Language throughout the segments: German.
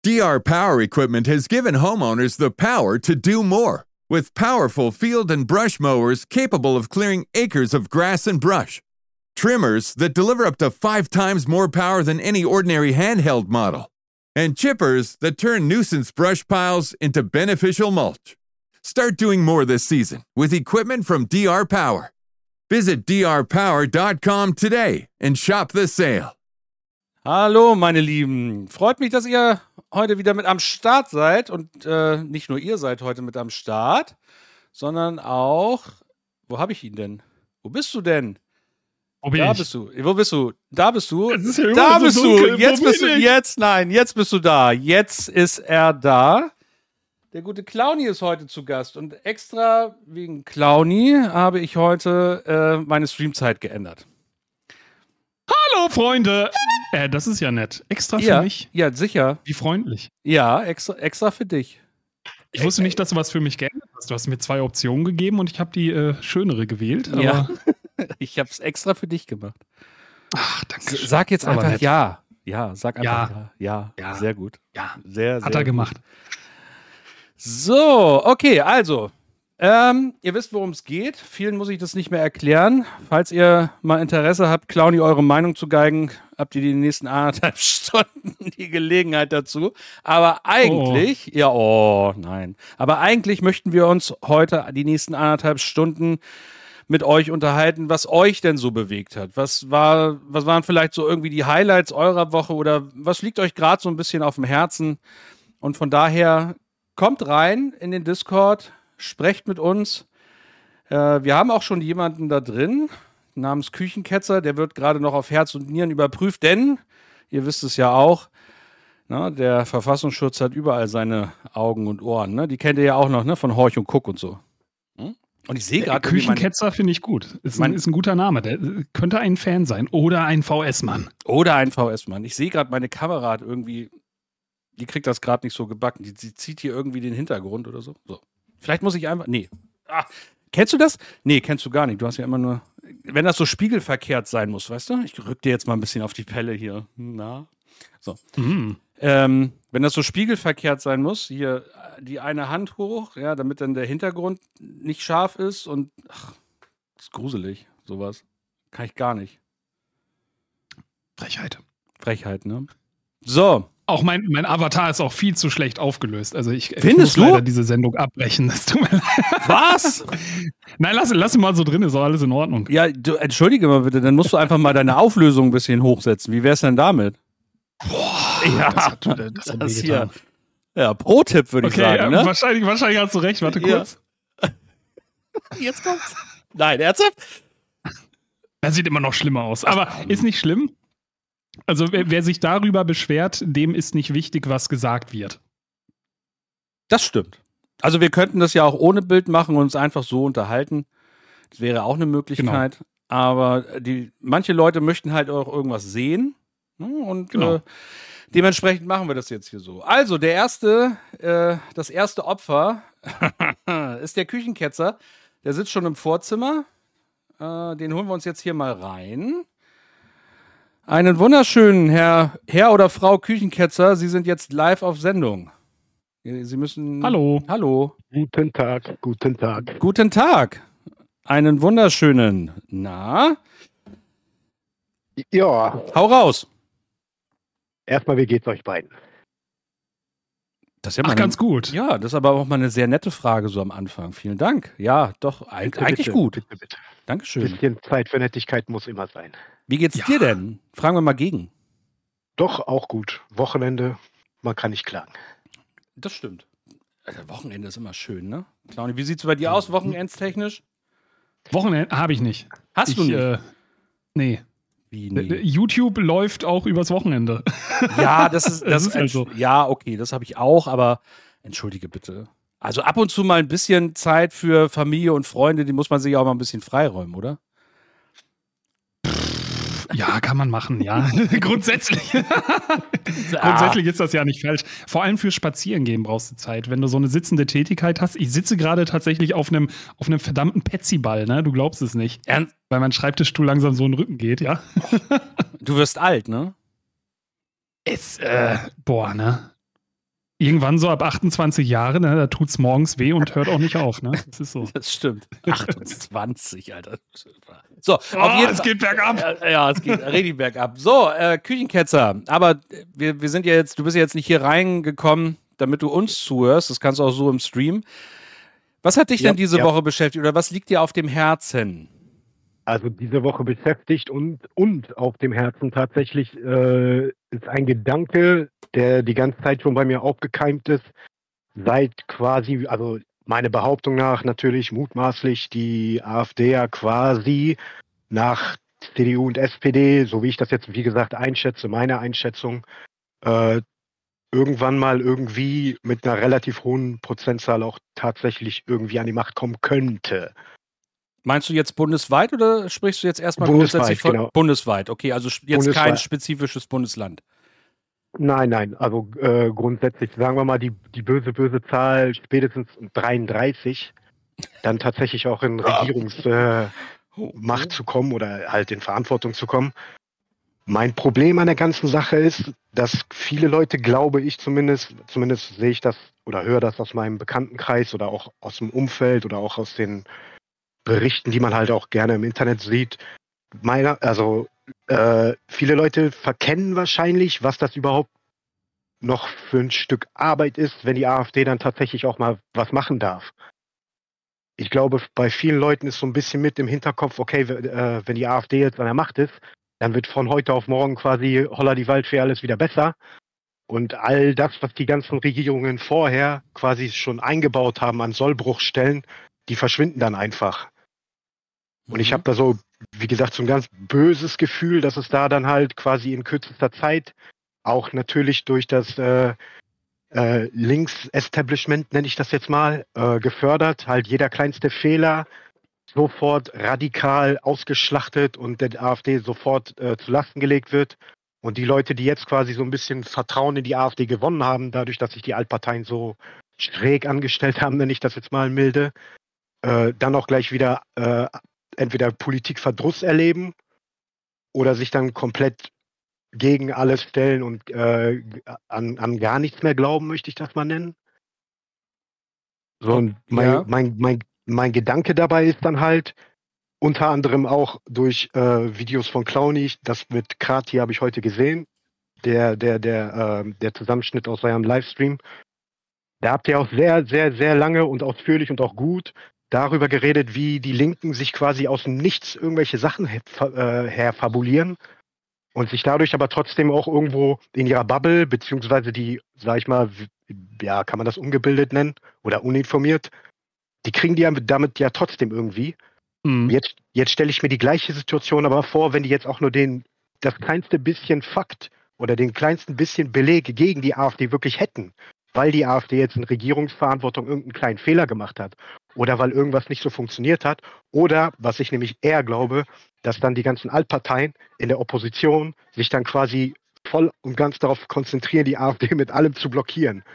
DR Power equipment has given homeowners the power to do more. With powerful field and brush mowers capable of clearing acres of grass and brush. Trimmers that deliver up to 5 times more power than any ordinary handheld model. And chippers that turn nuisance brush piles into beneficial mulch. Start doing more this season with equipment from DR Power. Visit drpower.com today and shop the sale. Hallo, meine Lieben. Freut mich, dass ihr heute wieder mit am Start seid. Und nicht nur ihr seid heute mit am Start, sondern auch... Wo habe ich ihn denn? Wo bist du denn? Wo bin da ich? bist du. Wo bist du? Da bist du. Es ist ja Da immer bist so dunkel. du. Jetzt Wo bist bin du. ich? Jetzt bist du da. Jetzt ist er da. Der gute Clowny ist heute zu Gast. Und extra wegen Clowny habe ich heute meine Streamzeit geändert. Hallo, Freunde! Das ist ja nett. Extra für mich? Ja, sicher. Wie freundlich. Ja, extra für dich. Ich wusste nicht, dass du was für mich geändert hast. Du hast mir 2 Optionen gegeben und ich habe die schönere gewählt. Aber Ja. Ich habe es extra für dich gemacht. Ach, danke. Sag jetzt Aber einfach nett. ja. Ja, sag einfach ja. Ja. Ja, sehr gut. Ja, Sehr, sehr hat er gut. gemacht. So, okay, also. Ihr wisst, worum es geht. Vielen muss ich das nicht mehr erklären. Falls ihr mal Interesse habt, Clowny eure Meinung zu geigen, habt ihr die nächsten 1,5 Stunden die Gelegenheit dazu. Aber eigentlich, nein. Aber eigentlich möchten wir uns heute die nächsten 1,5 Stunden mit euch unterhalten, was euch denn so bewegt hat. Was waren vielleicht so irgendwie die Highlights eurer Woche oder was liegt euch gerade so ein bisschen auf dem Herzen? Und von daher kommt rein in den Discord, sprecht mit uns. Wir haben auch schon jemanden da drin, namens Küchenketzer, der wird gerade noch auf Herz und Nieren überprüft, denn, ihr wisst es ja auch, na, der Verfassungsschutz hat überall seine Augen und Ohren. Ne? Die kennt ihr ja auch noch, ne? Von Horch und Guck und so. Und ich sehe gerade... Küchenketzer finde ich gut. Ist ein guter Name. Der könnte ein Fan sein. Oder ein VS-Mann. Oder ein VS-Mann. Ich sehe gerade, meine Kamera hat irgendwie... Die kriegt das gerade nicht so gebacken. Die zieht hier irgendwie den Hintergrund oder so. Vielleicht muss ich einfach... Nee. Kennst du das? Nee, kennst du gar nicht. Du hast ja immer nur... Wenn das so spiegelverkehrt sein muss, weißt du? Ich rück dir jetzt mal ein bisschen auf die Pelle hier. Na? So. Wenn das so spiegelverkehrt sein muss, hier die eine Hand hoch, ja, damit dann der Hintergrund nicht scharf ist und das ist gruselig, sowas. Kann ich gar nicht. Frechheit, ne? So. Auch mein Avatar ist auch viel zu schlecht aufgelöst. Also ich Findest muss du? leider diese Sendung abbrechen. Das tut mir leid. Was? Nein, lass ihn mal so drin, ist auch alles in Ordnung. Ja, du, entschuldige mal bitte, dann musst du einfach mal deine Auflösung ein bisschen hochsetzen. Wie wär's denn damit? Boah, Ja, das hat wehgetan. Ja, Pro-Tipp würde ich sagen, ne? Wahrscheinlich hast du recht. Warte kurz. Jetzt kommt's. Nein, ernsthaft? Das sieht immer noch schlimmer aus. Aber ist nicht schlimm. Also wer sich darüber beschwert, dem ist nicht wichtig, was gesagt wird. Das stimmt. Also wir könnten das ja auch ohne Bild machen und uns einfach so unterhalten. Das wäre auch eine Möglichkeit. Genau. Aber manche Leute möchten halt auch irgendwas sehen. Und dementsprechend machen wir das jetzt hier so. Also das erste Opfer ist der Küchenketzer. Der sitzt schon im Vorzimmer. Den holen wir uns jetzt hier mal rein. Einen wunderschönen Herr oder Frau Küchenketzer. Sie sind jetzt live auf Sendung. Sie müssen... Hallo. Hallo. Guten Tag. Guten Tag. Einen wunderschönen. Na? Ja. Hau raus. Erstmal, wie geht's euch beiden? Das ist ja ganz gut. Ja, das ist aber auch mal eine sehr nette Frage so am Anfang. Vielen Dank. Ja, doch, eigentlich bitte, gut. Bitte. Dankeschön. Ein bisschen Zeit für Nettigkeit muss immer sein. Wie geht's dir denn? Fragen wir mal gegen. Doch, auch gut. Wochenende, man kann nicht klagen. Das stimmt. Also, Wochenende ist immer schön, ne? Clowny, wie sieht's bei dir aus, wochenendstechnisch? Wochenende habe ich nicht. Hast du nicht? Nee. Wie nee? YouTube läuft auch übers Wochenende. Ja, das ist halt so. Ja, okay, das habe ich auch, aber entschuldige bitte. Also ab und zu mal ein bisschen Zeit für Familie und Freunde, die muss man sich auch mal ein bisschen freiräumen, oder? Ja, kann man machen, ja. Grundsätzlich. Grundsätzlich ist das ja nicht falsch. Vor allem für Spazierengehen brauchst du Zeit. Wenn du so eine sitzende Tätigkeit hast. Ich sitze gerade tatsächlich auf einem verdammten Petsyball, ne? Du glaubst es nicht. Weil mein Schreibtischstuhl langsam so in den Rücken geht, ja. Du wirst alt, ne? Ne? Irgendwann so ab 28 Jahre, ne, da tut's morgens weh und hört auch nicht auf, ne? Das ist so. Das stimmt. 28, Alter. So, auf jeden Es geht bergab. Ja, es geht richtig bergab. So, Küchenketzer. Aber wir sind ja jetzt, du bist ja jetzt nicht hier reingekommen, damit du uns zuhörst. Das kannst du auch so im Stream. Was hat dich denn diese Woche beschäftigt oder was liegt dir auf dem Herzen? Also diese Woche beschäftigt und auf dem Herzen tatsächlich ist ein Gedanke, der die ganze Zeit schon bei mir aufgekeimt ist, seit quasi, also meine Behauptung nach natürlich mutmaßlich die AfD ja quasi nach CDU und SPD, so wie ich das jetzt wie gesagt einschätze, meine Einschätzung, irgendwann mal irgendwie mit einer relativ hohen Prozentzahl auch tatsächlich irgendwie an die Macht kommen könnte. Meinst du jetzt bundesweit oder sprichst du jetzt erstmal Bundesweit, grundsätzlich von genau. Bundesweit? Okay, also jetzt Bundesweit. kein spezifisches Bundesland. Nein, also grundsätzlich, sagen wir mal, die böse Zahl spätestens 33, dann tatsächlich auch in Regierungsmacht zu kommen oder halt in Verantwortung zu kommen. Mein Problem an der ganzen Sache ist, dass viele Leute, glaube ich zumindest sehe ich das oder höre das aus meinem Bekanntenkreis oder auch aus dem Umfeld oder auch aus den Berichten, die man halt auch gerne im Internet sieht. Viele Leute verkennen wahrscheinlich, was das überhaupt noch für ein Stück Arbeit ist, wenn die AfD dann tatsächlich auch mal was machen darf. Ich glaube, bei vielen Leuten ist so ein bisschen mit im Hinterkopf, okay, wenn die AfD jetzt an der Macht ist, dann wird von heute auf morgen quasi holla die Waldfee alles wieder besser. Und all das, was die ganzen Regierungen vorher quasi schon eingebaut haben an Sollbruchstellen, die verschwinden dann einfach. Und ich habe da so, wie gesagt, so ein ganz böses Gefühl, dass es da dann halt quasi in kürzester Zeit auch natürlich durch das Links-Establishment, nenne ich das jetzt mal, gefördert, halt jeder kleinste Fehler sofort radikal ausgeschlachtet und der AfD sofort zu Lasten gelegt wird. Und die Leute, die jetzt quasi so ein bisschen Vertrauen in die AfD gewonnen haben, dadurch, dass sich die Altparteien so schräg angestellt haben, nenne ich das jetzt mal milde, dann auch gleich wieder entweder Politikverdruss erleben oder sich dann komplett gegen alles stellen und an gar nichts mehr glauben, möchte ich das mal nennen. So, und mein Gedanke dabei ist dann halt, unter anderem auch durch Videos von Clowny, das mit Krati habe ich heute gesehen, der Zusammenschnitt aus seinem Livestream. Da habt ihr auch sehr, sehr, sehr lange und ausführlich und auch gut darüber geredet, wie die Linken sich quasi aus dem Nichts irgendwelche Sachen herfabulieren und sich dadurch aber trotzdem auch irgendwo in ihrer Bubble, beziehungsweise die, sag ich mal, ja, kann man das ungebildet nennen oder uninformiert, die kriegen die ja damit ja trotzdem irgendwie. Jetzt stelle ich mir die gleiche Situation aber vor, wenn die jetzt auch nur das kleinste bisschen Fakt oder den kleinsten bisschen Beleg gegen die AfD wirklich hätten, weil die AfD jetzt in Regierungsverantwortung irgendeinen kleinen Fehler gemacht hat oder weil irgendwas nicht so funktioniert hat oder, was ich nämlich eher glaube, dass dann die ganzen Altparteien in der Opposition sich dann quasi voll und ganz darauf konzentrieren, die AfD mit allem zu blockieren.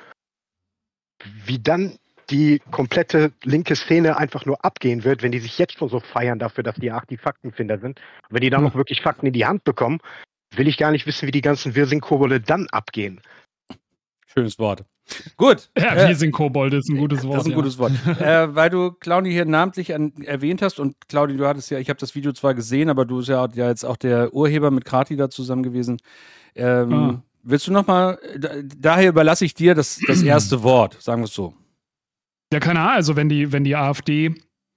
Wie dann die komplette linke Szene einfach nur abgehen wird, wenn die sich jetzt schon so feiern dafür, dass die Faktenfinder sind. Wenn die dann noch wirklich Fakten in die Hand bekommen, will ich gar nicht wissen, wie die ganzen Wirsing-Kobolde dann abgehen. Schönes Wort. Gut. Ja, Wirsing-Kobolde ist ein gutes Wort. Das ist ein gutes Wort. Weil du Claudi hier namentlich erwähnt hast und Claudi, du hattest ja, ich habe das Video zwar gesehen, aber du bist ja jetzt auch der Urheber mit Krati da zusammen gewesen. Willst du nochmal, daher überlasse ich dir das erste Wort, sagen wir es so. Ja, keine Ahnung, also wenn die AfD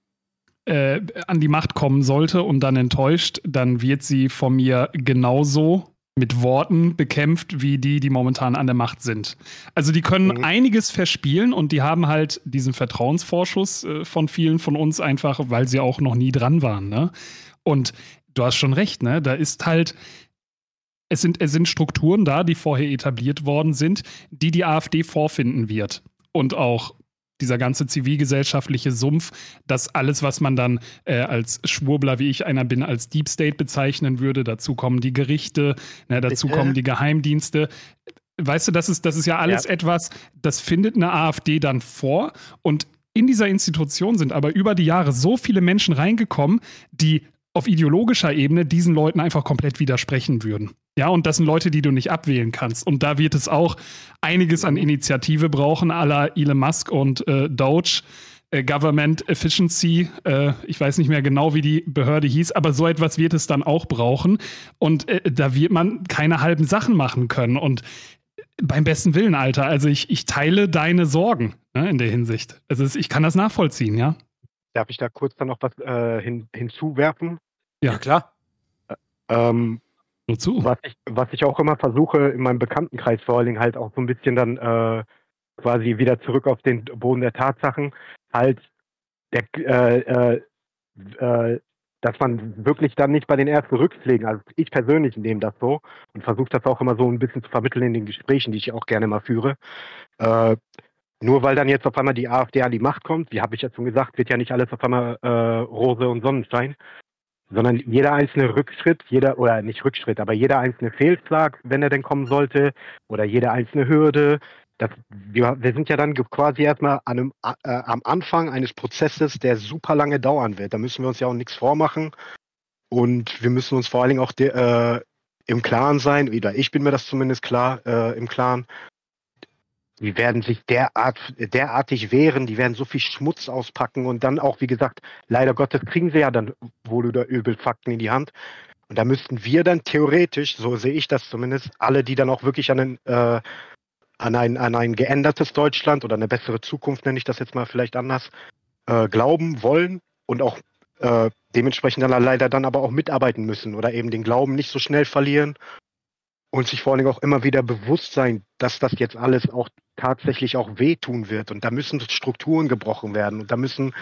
an die Macht kommen sollte und dann enttäuscht, dann wird sie von mir genauso mit Worten bekämpft, wie die momentan an der Macht sind. Also die können einiges verspielen und die haben halt diesen Vertrauensvorschuss von vielen von uns einfach, weil sie auch noch nie dran waren, ne? Und du hast schon recht, ne? Da ist halt es sind Strukturen da, die vorher etabliert worden sind, die AfD vorfinden wird. Und auch dieser ganze zivilgesellschaftliche Sumpf, dass alles, was man dann als Schwurbler, wie ich einer bin, als Deep State bezeichnen würde, dazu kommen die Gerichte, dazu kommen die Geheimdienste. Weißt du, das ist ja alles etwas, das findet eine AfD dann vor und in dieser Institution sind aber über die Jahre so viele Menschen reingekommen, die auf ideologischer Ebene diesen Leuten einfach komplett widersprechen würden. Ja, und das sind Leute, die du nicht abwählen kannst. Und da wird es auch einiges an Initiative brauchen, à la Elon Musk und Doge, Government Efficiency. Ich weiß nicht mehr genau, wie die Behörde hieß, aber so etwas wird es dann auch brauchen. Und da wird man keine halben Sachen machen können. Und beim besten Willen, Alter, also ich teile deine Sorgen, ne, in der Hinsicht. Also ich kann das nachvollziehen, ja. Darf ich da kurz dann noch was hinzuwerfen? Ja, klar. Nur zu. Was ich auch immer versuche, in meinem Bekanntenkreis vor allen Dingen halt auch so ein bisschen dann quasi wieder zurück auf den Boden der Tatsachen, halt, dass man wirklich dann nicht bei den ersten Rückschlägen, also ich persönlich nehme das so und versuche das auch immer so ein bisschen zu vermitteln in den Gesprächen, die ich auch gerne mal führe. Nur weil dann jetzt auf einmal die AfD an die Macht kommt, wie habe ich ja schon gesagt, wird ja nicht alles auf einmal Rose und Sonnenschein, sondern jeder einzelne Rückschritt, jeder einzelne Fehlschlag, wenn er denn kommen sollte, oder jede einzelne Hürde, wir sind ja dann quasi erstmal am Anfang eines Prozesses, der super lange dauern wird. Da müssen wir uns ja auch nichts vormachen und wir müssen uns vor allen Dingen auch im Klaren sein, oder ich bin mir das zumindest klar, im Klaren. Die werden sich derartig wehren, die werden so viel Schmutz auspacken und dann auch, wie gesagt, leider Gottes kriegen sie ja dann wohl oder übel Fakten in die Hand. Und da müssten wir dann theoretisch, so sehe ich das zumindest, alle, die dann auch wirklich an ein geändertes Deutschland oder eine bessere Zukunft, nenne ich das jetzt mal vielleicht anders, glauben wollen und auch dementsprechend dann leider dann aber auch mitarbeiten müssen oder eben den Glauben nicht so schnell verlieren und sich vor allem auch immer wieder bewusst sein, dass das jetzt alles auch tatsächlich auch wehtun wird. Und da müssen Strukturen gebrochen werden. Und da müssen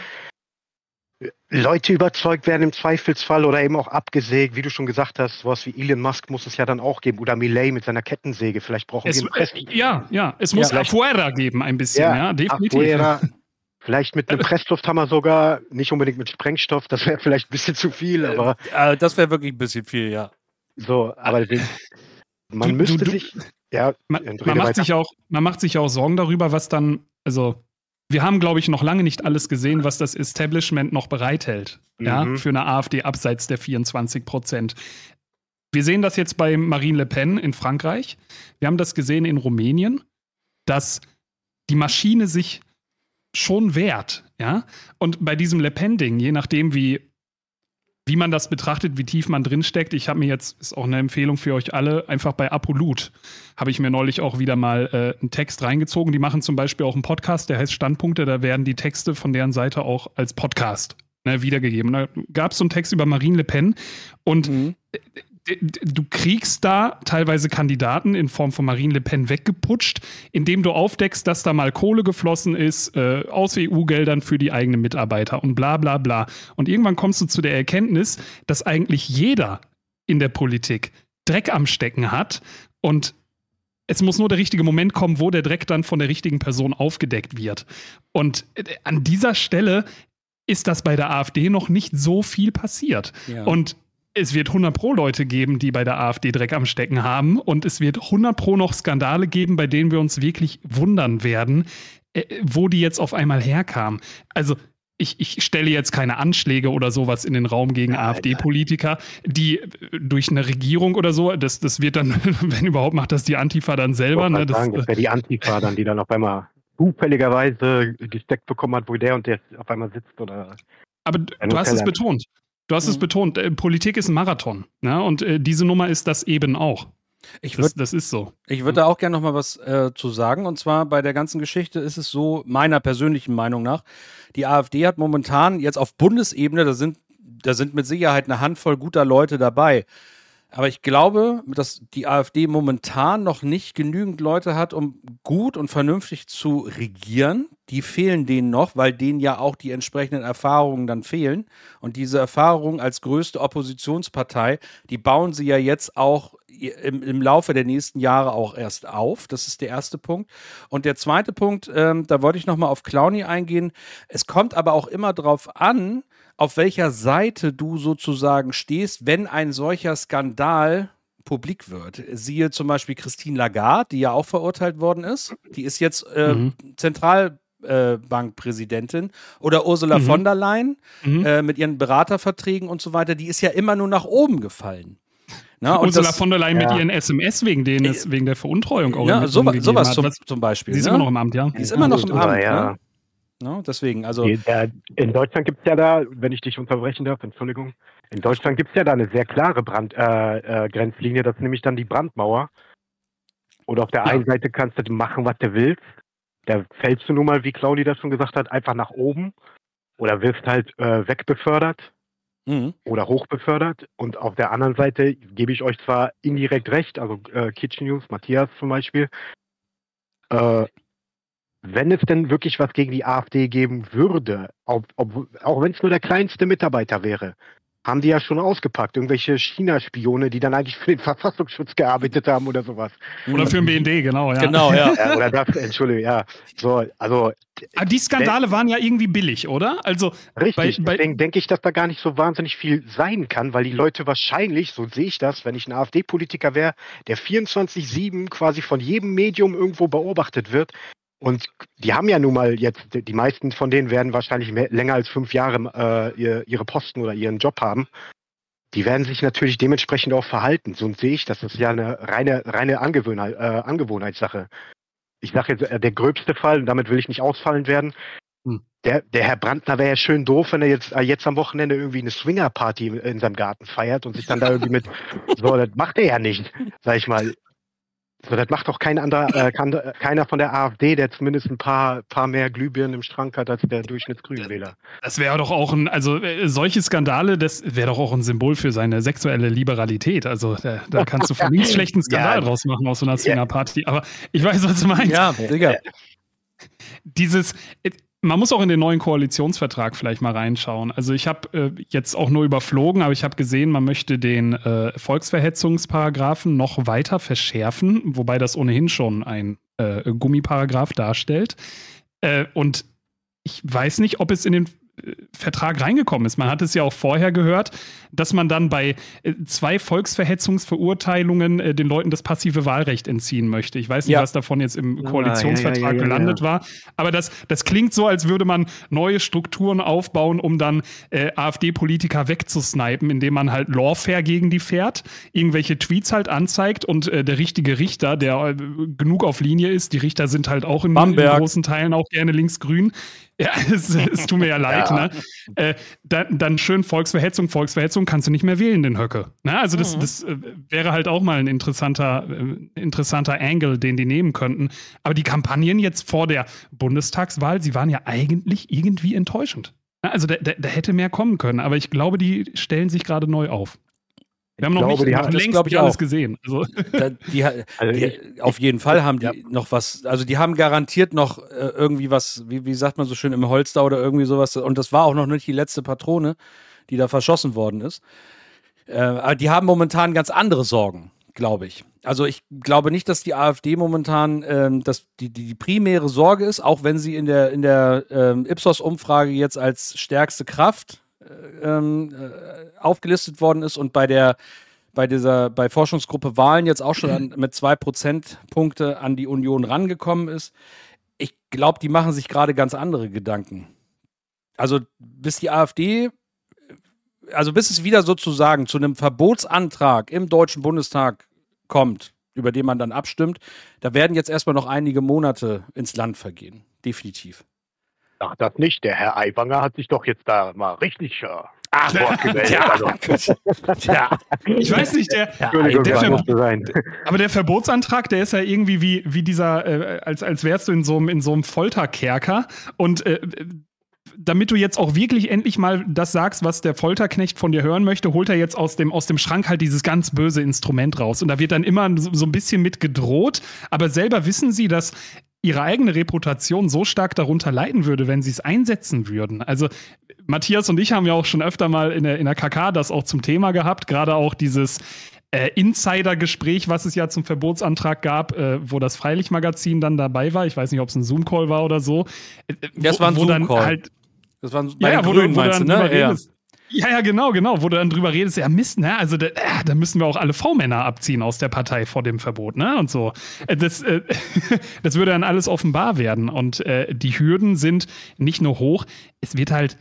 Leute überzeugt werden im Zweifelsfall oder eben auch abgesägt. Wie du schon gesagt hast, sowas wie Elon Musk muss es ja dann auch geben. Oder Milei mit seiner Kettensäge. Vielleicht brauchen wir es muss Afuera geben ein bisschen. Ja, definitiv. Afuera, vielleicht mit einem Presslufthammer sogar. Nicht unbedingt mit Sprengstoff. Das wäre vielleicht ein bisschen zu viel. Aber das wäre wirklich ein bisschen viel, ja. So, aber man müsste sich... Ja, man macht sich auch Sorgen darüber, was dann, also wir haben, glaube ich, noch lange nicht alles gesehen, was das Establishment noch bereithält, ja, für eine AfD abseits der 24%. Wir sehen das jetzt bei Marine Le Pen in Frankreich. Wir haben das gesehen in Rumänien, dass die Maschine sich schon wehrt, ja. Und bei diesem Le Pen-Ding, je nachdem, wie man das betrachtet, wie tief man drinsteckt. Ich habe mir jetzt, ist auch eine Empfehlung für euch alle, einfach bei Apolut habe ich mir neulich auch wieder mal einen Text reingezogen. Die machen zum Beispiel auch einen Podcast, der heißt Standpunkte. Da werden die Texte von deren Seite auch als Podcast wiedergegeben. Da gab es so einen Text über Marine Le Pen und du kriegst da teilweise Kandidaten in Form von Marine Le Pen weggeputscht, indem du aufdeckst, dass da mal Kohle geflossen ist aus EU-Geldern für die eigenen Mitarbeiter und bla bla bla. Und irgendwann kommst du zu der Erkenntnis, dass eigentlich jeder in der Politik Dreck am Stecken hat und es muss nur der richtige Moment kommen, wo der Dreck dann von der richtigen Person aufgedeckt wird. Und an dieser Stelle ist das bei der AfD noch nicht so viel passiert. Ja. Und es wird 100% Leute geben, die bei der AfD Dreck am Stecken haben. Und es wird 100% noch Skandale geben, bei denen wir uns wirklich wundern werden, wo die jetzt auf einmal herkamen. Also ich stelle jetzt keine Anschläge oder sowas in den Raum gegen AfD-Politiker, die durch eine Regierung oder so, das wird dann, wenn überhaupt, macht das die Antifa dann selber. Ne? Das wäre die Antifa dann, die dann auf einmal zufälligerweise gesteckt bekommen hat, wo der und der auf einmal sitzt. Oder aber du hast es betont. Du hast es betont, Politik ist ein Marathon. Ne? Und diese Nummer ist das eben auch. Das ist so. Ich würde da auch gerne noch mal was zu sagen. Und zwar bei der ganzen Geschichte ist es so, meiner persönlichen Meinung nach, die AfD hat momentan jetzt auf Bundesebene, da sind mit Sicherheit eine Handvoll guter Leute dabei. Aber ich glaube, dass die AfD momentan noch nicht genügend Leute hat, um gut und vernünftig zu regieren. Die fehlen denen noch, weil denen ja auch die entsprechenden Erfahrungen dann fehlen. Und diese Erfahrungen als größte Oppositionspartei, die bauen sie ja jetzt auch im Laufe der nächsten Jahre auch erst auf. Das ist der erste Punkt. Und der zweite Punkt, da wollte ich nochmal auf Clowny eingehen. Es kommt aber auch immer drauf an, auf welcher Seite du sozusagen stehst, wenn ein solcher Skandal publik wird. Siehe zum Beispiel Christine Lagarde, die ja auch verurteilt worden ist. Die ist jetzt zentral Bundesbankpräsidentin oder Ursula von der Leyen mit ihren Beraterverträgen und so weiter, die ist ja immer nur nach oben gefallen. Na, und Ursula von der Leyen mit ihren SMS, wegen der Veruntreuung auch. Ja, sowas zum Beispiel. Sie ist immer noch im Amt, ja. Die ist immer noch im Amt, ja. Ne? Deswegen, also. In Deutschland gibt es ja da, wenn ich dich unterbrechen darf, Entschuldigung, in Deutschland gibt es ja da eine sehr klare Grenzlinie, das ist nämlich dann die Brandmauer. Und auf der einen Seite kannst du machen, was du willst. Da fällst du nun mal, wie Claudi das schon gesagt hat, einfach nach oben. Oder wirst halt wegbefördert oder hochbefördert. Und auf der anderen Seite gebe ich euch zwar indirekt recht, also Kitchen News, Matthias zum Beispiel, wenn es denn wirklich was gegen die AfD geben würde, auch wenn es nur der kleinste Mitarbeiter wäre, haben die ja schon ausgepackt. Irgendwelche China-Spione, die dann eigentlich für den Verfassungsschutz gearbeitet haben oder sowas. Oder für den BND, genau, ja. Genau, ja. Oder das, Entschuldigung, ja. So, also. Aber die Skandale waren ja irgendwie billig, oder? Also, richtig, deswegen denke ich, dass da gar nicht so wahnsinnig viel sein kann, weil die Leute wahrscheinlich, so sehe ich das, wenn ich ein AfD-Politiker wäre, der 24/7 quasi von jedem Medium irgendwo beobachtet wird. Und die haben ja nun mal jetzt, die meisten von denen werden wahrscheinlich länger als 5 Jahre ihre Posten oder ihren Job haben. Die werden sich natürlich dementsprechend auch verhalten. So sehe ich das. Das ist ja eine reine Angewohnheitssache. Ich sage jetzt, der gröbste Fall, und damit will ich nicht ausfallend werden, der Herr Brandner wäre ja schön doof, wenn er jetzt am Wochenende irgendwie eine Swingerparty in seinem Garten feiert und sich dann da irgendwie mit, so, das macht er ja nicht, sag ich mal. So, das macht doch keiner von der AfD, der zumindest ein paar mehr Glühbirnen im Schrank hat als der Durchschnittsgrünwähler. Das wäre doch auch solche Skandale, das wäre doch auch ein Symbol für seine sexuelle Liberalität. Also da kannst du von links schlechten Skandal draus machen aus so einer Swingerparty. Aber ich weiß, was du meinst. Ja, Digga. Man muss auch in den neuen Koalitionsvertrag vielleicht mal reinschauen. Also ich habe jetzt auch nur überflogen, aber ich habe gesehen, man möchte den Volksverhetzungsparagraphen noch weiter verschärfen, wobei das ohnehin schon ein Gummiparagraph darstellt. Und ich weiß nicht, ob es in den Vertrag reingekommen ist. Man hat es ja auch vorher gehört, dass man dann bei 2 Volksverhetzungsverurteilungen den Leuten das passive Wahlrecht entziehen möchte. Ich weiß nicht, was davon jetzt im Koalitionsvertrag gelandet war. Aber das klingt so, als würde man neue Strukturen aufbauen, um dann AfD-Politiker wegzusnipen, indem man halt Lawfare gegen die fährt, irgendwelche Tweets halt anzeigt und der richtige Richter, der genug auf Linie ist, die Richter sind halt auch in großen Teilen auch gerne linksgrün. Ja, es tut mir ja leid, ne? Dann schön Volksverhetzung kannst du nicht mehr wählen, den Höcke. Ne? Also das wäre halt auch mal ein interessanter Angle, den die nehmen könnten. Aber die Kampagnen jetzt vor der Bundestagswahl, sie waren ja eigentlich irgendwie enttäuschend. Also da hätte mehr kommen können, aber ich glaube, die stellen sich gerade neu auf. Wir haben noch längst nicht alles gesehen. Also. Auf jeden Fall haben die noch was, also die haben garantiert noch irgendwie was, wie sagt man so schön, im Holster oder irgendwie sowas. Und das war auch noch nicht die letzte Patrone, die da verschossen worden ist. Aber die haben momentan ganz andere Sorgen, glaube ich. Also ich glaube nicht, dass die AfD momentan die primäre Sorge ist, auch wenn sie in der Ipsos-Umfrage jetzt als stärkste Kraft aufgelistet worden ist und bei Forschungsgruppe Wahlen jetzt auch schon mit 2 Prozentpunkte an die Union rangekommen ist. Ich glaube, die machen sich gerade ganz andere Gedanken. Also bis es wieder sozusagen zu einem Verbotsantrag im Deutschen Bundestag kommt, über den man dann abstimmt, da werden jetzt erstmal noch einige Monate ins Land vergehen. Definitiv. Ach, das nicht. Der Herr Aiwanger hat sich doch jetzt da mal richtig gemeldet. Ich weiß nicht, aber der Verbotsantrag, der ist ja irgendwie wie dieser, als wärst du in so einem Folterkerker. Und damit du jetzt auch wirklich endlich mal das sagst, was der Folterknecht von dir hören möchte, holt er jetzt aus dem Schrank halt dieses ganz böse Instrument raus. Und da wird dann immer so ein bisschen mit gedroht. Aber selber wissen sie, dass ihre eigene Reputation so stark darunter leiden würde, wenn sie es einsetzen würden. Also Matthias und ich haben ja auch schon öfter mal in der KK das auch zum Thema gehabt, gerade auch dieses Insider-Gespräch, was es ja zum Verbotsantrag gab, wo das Freilichtmagazin dann dabei war. Ich weiß nicht, ob es ein Zoom-Call war oder so. Das war ein Zoom-Call. Das war bei den Grünen, meinst du, ne? Ja, genau, wo du dann drüber redest, ja Mist, ne? Also da müssen wir auch alle V-Männer abziehen aus der Partei vor dem Verbot, ne? Und so. Das würde dann alles offenbar werden. Und die Hürden sind nicht nur hoch, es wird halt,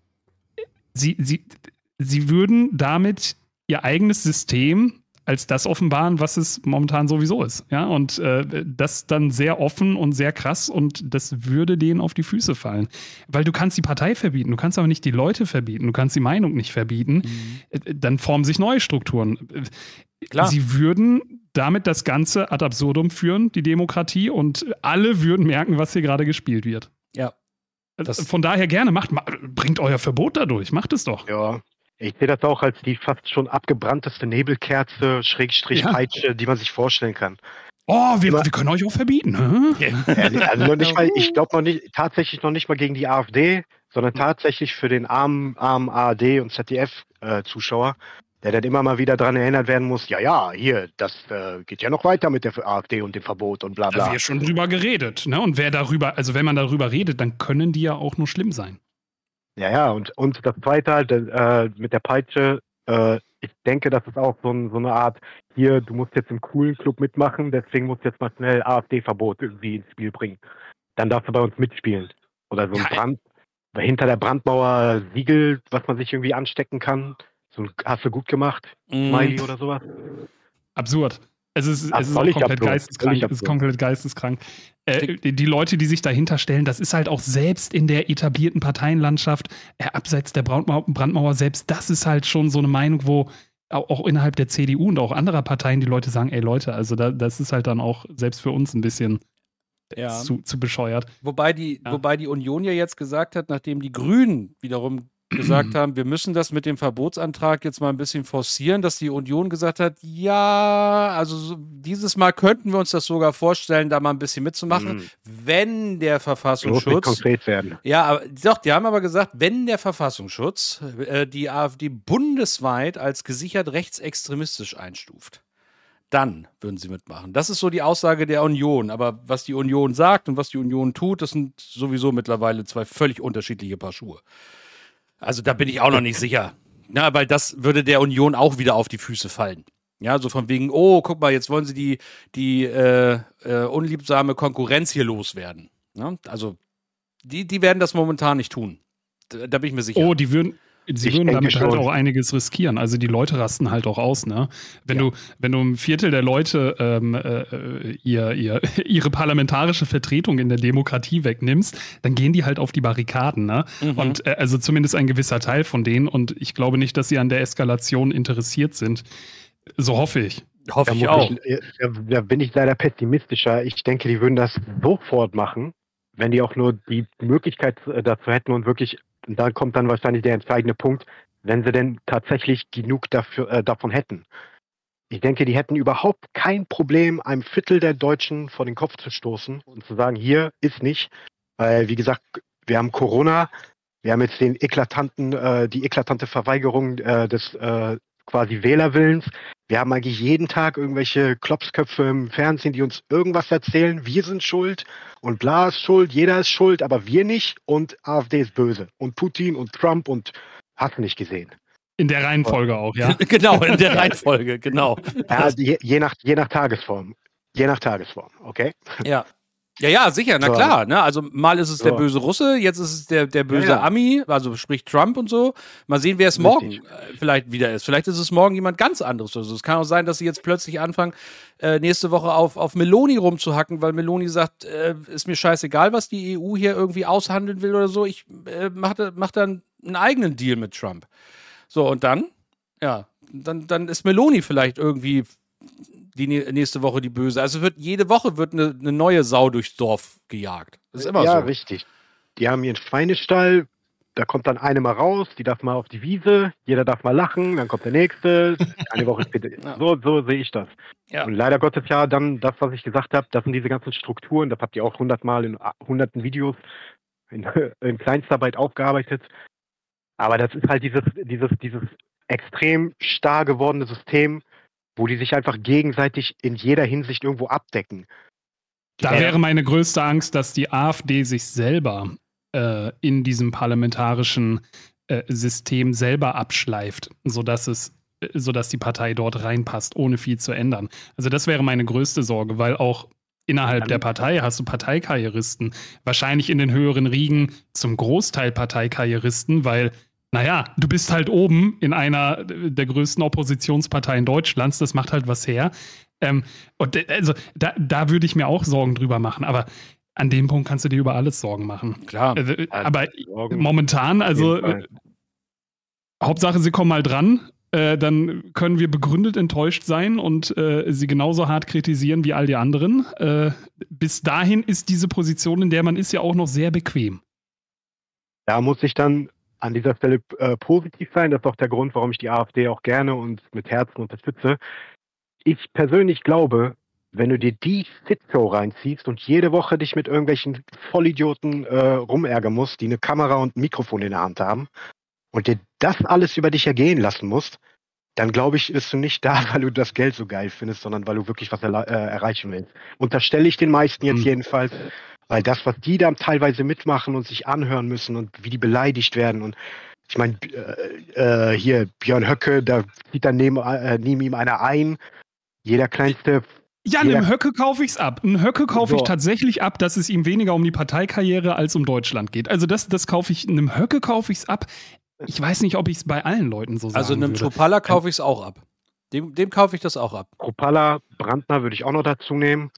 sie würden damit ihr eigenes System als das offenbaren, was es momentan sowieso ist. Ja, und das dann sehr offen und sehr krass und das würde denen auf die Füße fallen. Weil du kannst die Partei verbieten, du kannst aber nicht die Leute verbieten, du kannst die Meinung nicht verbieten. Dann formen sich neue Strukturen. Klar. Sie würden damit das Ganze ad absurdum führen, die Demokratie, und alle würden merken, was hier gerade gespielt wird. Ja. Von daher gerne, bringt euer Verbot dadurch, macht es doch. Ja. Ich sehe das auch als die fast schon abgebrannteste Nebelkerze, Peitsche, die man sich vorstellen kann. Oh, wir können euch auch verbieten. Also noch nicht mal, ich glaube tatsächlich noch nicht mal gegen die AfD, sondern tatsächlich für den armen ARD und ZDF-Zuschauer, der dann immer mal wieder daran erinnert werden muss, hier, das geht ja noch weiter mit der AfD und dem Verbot und bla bla. Da wird schon drüber geredet, ne? Und wenn man darüber redet, dann können die ja auch nur schlimm sein. Ja, und das Zweite halt, mit der Peitsche, ich denke, das ist auch so eine Art, hier, du musst jetzt im coolen Club mitmachen, deswegen musst du jetzt mal schnell AfD-Verbot irgendwie ins Spiel bringen. Dann darfst du bei uns mitspielen. Oder so ein Brand, hinter der Brandmauer Siegel, was man sich irgendwie anstecken kann. So hast du gut gemacht, Smiley oder sowas. Absurd. Es ist auch komplett geisteskrank. Es ist komplett geisteskrank. Die Leute, die sich dahinter stellen, das ist halt auch selbst in der etablierten Parteienlandschaft, abseits der Brandmauer, selbst das ist halt schon so eine Meinung, wo auch innerhalb der CDU und auch anderer Parteien die Leute sagen, ey Leute, also das ist halt dann auch selbst für uns ein bisschen zu bescheuert. Wobei die Union ja jetzt gesagt hat, nachdem die Grünen wiederum gesagt haben, wir müssen das mit dem Verbotsantrag jetzt mal ein bisschen forcieren, dass die Union gesagt hat, ja, also dieses Mal könnten wir uns das sogar vorstellen, da mal ein bisschen mitzumachen, wenn der Verfassungsschutz... konkret werden. Ja, aber doch, die haben aber gesagt, wenn der Verfassungsschutz die AfD bundesweit als gesichert rechtsextremistisch einstuft, dann würden sie mitmachen. Das ist so die Aussage der Union. Aber was die Union sagt und was die Union tut, das sind sowieso mittlerweile zwei völlig unterschiedliche Paar Schuhe. Also da bin ich auch noch nicht sicher. Ja, weil das würde der Union auch wieder auf die Füße fallen. Ja, so von wegen, oh, guck mal, jetzt wollen sie die unliebsame Konkurrenz hier loswerden. Ja, also die werden das momentan nicht tun. Da bin ich mir sicher. Oh, sie würden damit halt auch einiges riskieren. Also die Leute rasten halt auch aus, ne? Wenn du ein Viertel der Leute ihre parlamentarische Vertretung in der Demokratie wegnimmst, dann gehen die halt auf die Barrikaden, ne? Und also zumindest ein gewisser Teil von denen. Und ich glaube nicht, dass sie an der Eskalation interessiert sind. So hoffe ich. Hoffe ich auch. Da bin ich leider pessimistischer. Ich denke, die würden das sofort machen, wenn die auch nur die Möglichkeit dazu hätten und wirklich, da kommt dann wahrscheinlich der entscheidende Punkt, wenn sie denn tatsächlich genug davon hätten. Ich denke, die hätten überhaupt kein Problem, einem Viertel der Deutschen vor den Kopf zu stoßen und zu sagen, hier ist nicht, weil, wie gesagt, wir haben Corona, wir haben jetzt die eklatante Verweigerung des quasi Wählerwillens. Wir haben eigentlich jeden Tag irgendwelche Klopsköpfe im Fernsehen, die uns irgendwas erzählen. Wir sind schuld und bla ist schuld, jeder ist schuld, aber wir nicht und AfD ist böse. Und Putin und Trump und hast du nicht gesehen. In der Reihenfolge auch, ja. Genau, in der Reihenfolge, genau. Ja, je nach Tagesform. Je nach Tagesform, okay? Ja. Ja, sicher, na klar. Ne? Also mal ist es der böse Russe, jetzt ist es der böse Ami, also sprich Trump und so. Mal sehen, wer es morgen vielleicht wieder ist. Vielleicht ist es morgen jemand ganz anderes. Also es kann auch sein, dass sie jetzt plötzlich anfangen, nächste Woche auf Meloni rumzuhacken, weil Meloni sagt, ist mir scheißegal, was die EU hier irgendwie aushandeln will oder so. Ich mach dann einen eigenen Deal mit Trump. So, und dann ist Meloni vielleicht irgendwie die nächste Woche die Böse. Also jede Woche wird eine neue Sau durchs Dorf gejagt. Das ist immer so. Ja, richtig. Die haben ihren Schweinestall, da kommt dann eine mal raus, die darf mal auf die Wiese, jeder darf mal lachen, dann kommt der nächste, eine Woche später. So sehe ich das. Ja. Und leider Gottes dann das, was ich gesagt habe, das sind diese ganzen Strukturen, das habt ihr auch 100-mal in hunderten Videos in Kleinstarbeit aufgearbeitet. Aber das ist halt dieses extrem starr gewordene System, wo die sich einfach gegenseitig in jeder Hinsicht irgendwo abdecken. Da wäre meine größte Angst, dass die AfD sich selber in diesem parlamentarischen System selber abschleift, sodass die Partei dort reinpasst, ohne viel zu ändern. Also das wäre meine größte Sorge, weil auch innerhalb der Partei hast du Parteikarrieristen, wahrscheinlich in den höheren Riegen zum Großteil Parteikarrieristen, weil, naja, du bist halt oben in einer der größten Oppositionsparteien Deutschlands, das macht halt was her. Und also da würde ich mir auch Sorgen drüber machen, aber an dem Punkt kannst du dir über alles Sorgen machen. Klar. Aber momentan, also Hauptsache, sie kommen mal dran. Dann können wir begründet enttäuscht sein und sie genauso hart kritisieren wie all die anderen. Bis dahin ist diese Position, in der man ist, ja auch noch sehr bequem. Da muss ich dann an dieser Stelle positiv sein. Das ist auch der Grund, warum ich die AfD auch gerne und mit Herzen unterstütze. Ich persönlich glaube, wenn du dir die Shitshow reinziehst und jede Woche dich mit irgendwelchen Vollidioten rumärgern musst, die eine Kamera und ein Mikrofon in der Hand haben und dir das alles über dich ergehen lassen musst, dann glaube ich, bist du nicht da, weil du das Geld so geil findest, sondern weil du wirklich was erreichen willst. Unterstelle ich den meisten jetzt jedenfalls, weil das, was die da teilweise mitmachen und sich anhören müssen und wie die beleidigt werden und ich meine, hier Björn Höcke, da zieht dann neben ihm einer ein, jeder kleinste... Ja, einem Höcke kaufe ich es ab. Einen Höcke kaufe ich tatsächlich ab, dass es ihm weniger um die Parteikarriere als um Deutschland geht. Also das kaufe ich, einem Höcke kaufe ich es ab. Ich weiß nicht, ob ich es bei allen Leuten so sagen würde. Also einem Tropalla kaufe ich es auch ab. Dem kaufe ich das auch ab. Tropalla, Brandner würde ich auch noch dazu nehmen.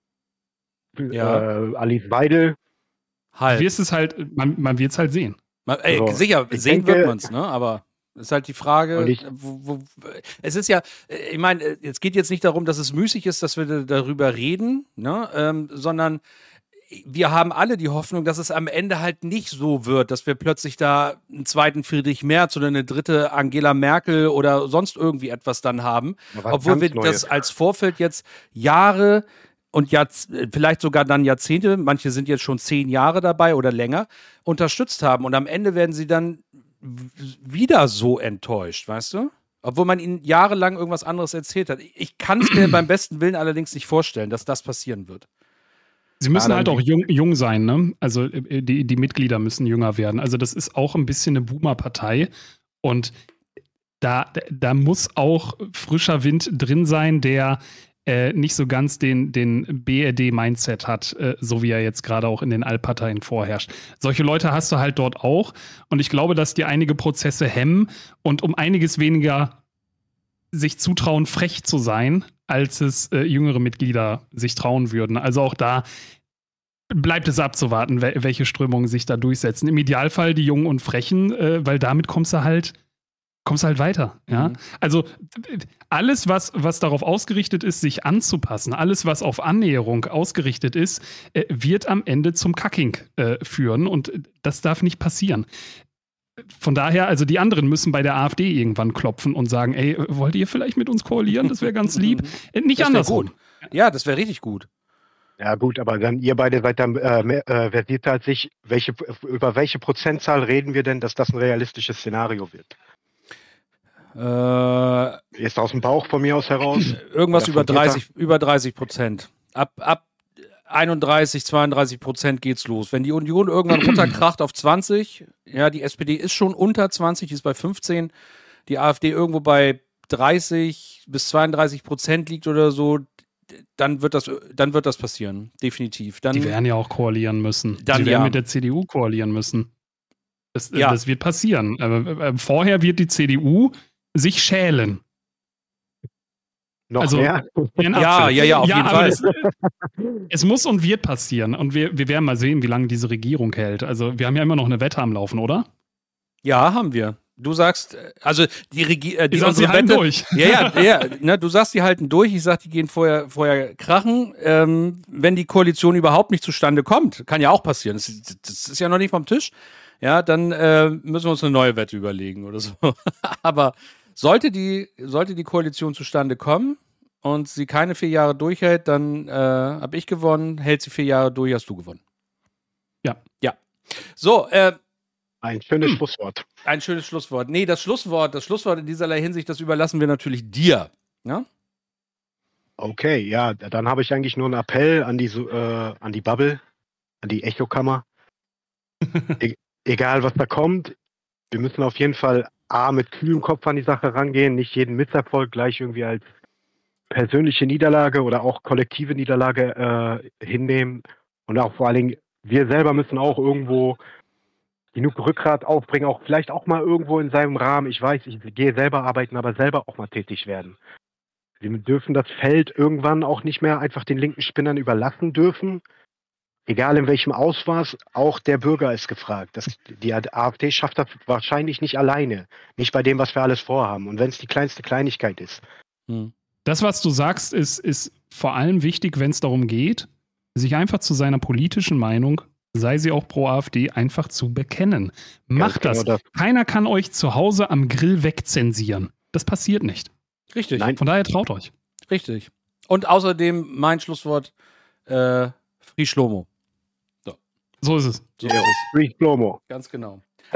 Ja. Alice Weidel. Halt. Man wird es halt sehen. Sicher, sehen wird man es, ne? Aber ist halt die Frage, es ist ja, ich meine, es geht jetzt nicht darum, dass es müßig ist, dass wir darüber reden, ne? Sondern wir haben alle die Hoffnung, dass es am Ende halt nicht so wird, dass wir plötzlich da einen zweiten Friedrich Merz oder eine dritte Angela Merkel oder sonst irgendwie etwas dann haben. Obwohl wir das als Vorfeld jetzt Jahre und vielleicht sogar dann Jahrzehnte, manche sind jetzt schon 10 Jahre dabei oder länger, unterstützt haben. Und am Ende werden sie dann wieder so enttäuscht, weißt du? Obwohl man ihnen jahrelang irgendwas anderes erzählt hat. Ich kann es mir beim besten Willen allerdings nicht vorstellen, dass das passieren wird. Sie müssen halt auch jung sein, ne? Also die Mitglieder müssen jünger werden. Also das ist auch ein bisschen eine Boomer-Partei. Und da muss auch frischer Wind drin sein, der nicht so ganz den BRD-Mindset hat, so wie er jetzt gerade auch in den Altparteien vorherrscht. Solche Leute hast du halt dort auch. Und ich glaube, dass die einige Prozesse hemmen und um einiges weniger sich zutrauen, frech zu sein, als es jüngere Mitglieder sich trauen würden. Also auch da bleibt es abzuwarten, welche Strömungen sich da durchsetzen. Im Idealfall die Jungen und Frechen, weil damit kommst du halt weiter. Ja? Also alles, was darauf ausgerichtet ist, sich anzupassen, alles, was auf Annäherung ausgerichtet ist, wird am Ende zum Kacking führen und das darf nicht passieren. Von daher, also die anderen müssen bei der AfD irgendwann klopfen und sagen, ey, wollt ihr vielleicht mit uns koalieren? Das wäre ganz lieb. Nicht andersrum. Ja, das wäre richtig gut. Ja gut, aber dann ihr beide seid dann versiert als ich. Über welche Prozentzahl reden wir denn, dass das ein realistisches Szenario wird? Ist aus dem Bauch von mir aus heraus? Irgendwas über 30%. Ab 31, 32% geht's los. Wenn die Union irgendwann runterkracht auf 20, ja, die SPD ist schon unter 20, die ist bei 15, die AfD irgendwo bei 30 bis 32% liegt oder so, dann wird das passieren, definitiv. Dann, die werden ja auch koalieren müssen. Dann, die werden mit der CDU koalieren müssen. Das wird passieren. Aber vorher wird die CDU sich schälen. Noch mehr? Ja, auf jeden Fall. Es muss und wird passieren. Und wir werden mal sehen, wie lange diese Regierung hält. Also wir haben ja immer noch eine Wette am Laufen, oder? Ja, haben wir. Du sagst, also die unsere halten Wette, durch. Ja, ne, du sagst, die halten durch. Ich sag, die gehen vorher krachen. Wenn die Koalition überhaupt nicht zustande kommt, kann ja auch passieren. Das ist ja noch nicht vom Tisch. Ja, dann müssen wir uns eine neue Wette überlegen oder so. Aber sollte die Koalition zustande kommen und sie keine 4 Jahre durchhält, dann habe ich gewonnen. Hält sie 4 Jahre durch, hast du gewonnen. Ja. So, ein schönes Schlusswort. Ein schönes Schlusswort. Nee, das Schlusswort in dieserlei Hinsicht, das überlassen wir natürlich dir. Ja? Okay, ja, dann habe ich eigentlich nur einen Appell an die Bubble, an die Echokammer. Egal, was da kommt, wir müssen auf jeden Fall mit kühlem Kopf an die Sache rangehen, nicht jeden Misserfolg gleich irgendwie als persönliche Niederlage oder auch kollektive Niederlage hinnehmen. Und auch vor allen Dingen, wir selber müssen auch irgendwo genug Rückgrat aufbringen, auch vielleicht auch mal irgendwo in seinem Rahmen. Ich weiß, ich gehe selber arbeiten, aber selber auch mal tätig werden. Wir dürfen das Feld irgendwann auch nicht mehr einfach den linken Spinnern überlassen dürfen. Egal in welchem Ausmaß, auch der Bürger ist gefragt. Die AfD schafft das wahrscheinlich nicht alleine. Nicht bei dem, was wir alles vorhaben. Und wenn es die kleinste Kleinigkeit ist. Das, was du sagst, ist vor allem wichtig, wenn es darum geht, sich einfach zu seiner politischen Meinung, sei sie auch pro AfD, einfach zu bekennen. Macht Ganz genau das. Keiner kann euch zu Hause am Grill wegzensieren. Das passiert nicht. Richtig. Nein. Von daher traut euch. Richtig. Und außerdem mein Schlusswort, Free Schlomo. So ist es. So ist es. Free Slow-Mo. Ganz genau.